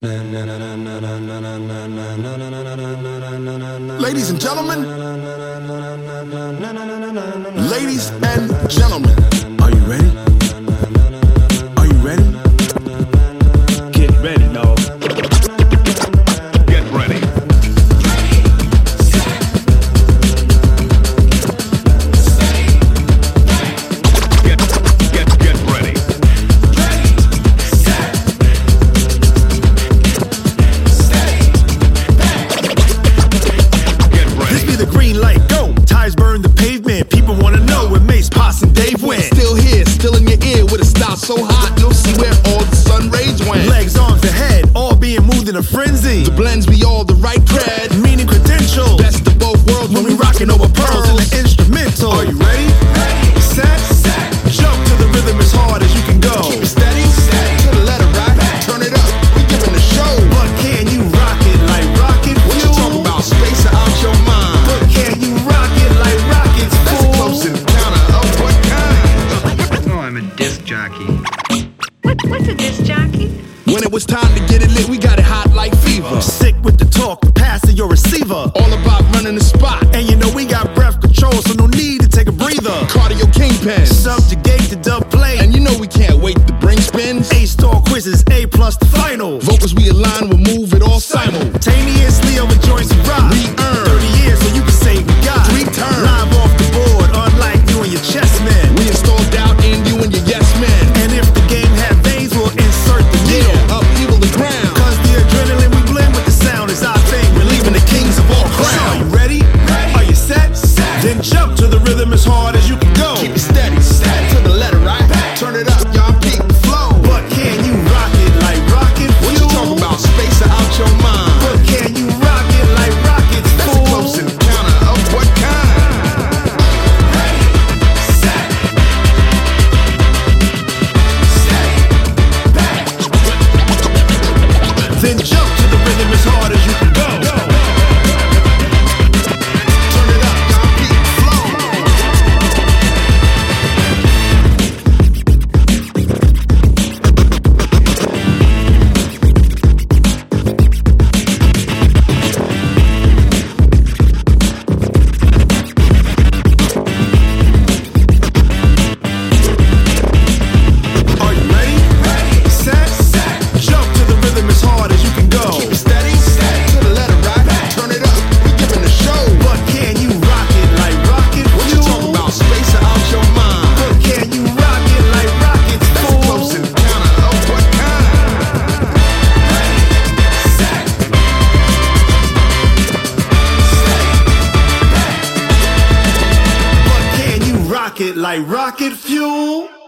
Ladies and gentlemen, ladies and gentlemen, are you ready? Are you ready? Get ready, y'all. Get ready. Get ready. This be the green light, go. Tires burn the pavement. People wanna know where Mace, Poss, and Dave went. Still here, still in your ear with a style so hot, you'll see where all the sun rays went. Legs, arms, and head, all being moved in a frenzy. The blends be all the right cred. Meaning credentials. Best of both worlds when we rockin' over pearls in the instrumental. Are you ready? Set, jump to the rhythm as hard as you can go. Keep it steady, to the letter right. Turn it up, we giving a show. But can you rock it like rocket What you fuel? talking about? Space out your mind. But can you rock it like rockets, That's a fool? close encounter of what kind? Oh, I'm a disc jockey. What's a disc jockey? When it was time to get it lit, we got it hot like fever. Sick with the talk, passing your receiver. All about running the spot. And you know we got breath control, so no need to take a breather. Cardio kingpin. Subjugate the dub play. And you know we can't wait to bring spins. A-star quizzes, A+ the final. Vocals we align, we'll move it all Simultaneously over joints and rock. We earn 30 years, so you can say we got 3 turns. live off the board, unlike you and your chess men. We install doubt in you and your yes men. And if the game had veins, we'll insert the needle. Upheaval the ground. Cause the adrenaline we blend with the sound is our thing. Relieving the kings of all So are crowns. you ready? Are you set? Then jump to the rhythm as hard as you can go. Keep it steady, to the letter right. Turn it up, y'all peep the flow. But can you rock it like rocket What you fuel? talking about? Space out your mind. But can you rock it like rockets, That's a fool? close encounter of what kind? Then jump to the rhythm as hard as you can go. Turn it up, y'all peep the flow. Are you ready? Set, jump to the rhythm as hard as you can go. Keep it steady, to the letter right. Turn it up, we giving a show. But can you rock it like rocket What you fuel? talking about? Space out your mind. But can you rock it like rockets, That's a fool? close encounter of what kind? But can you rock it like rocket fuel?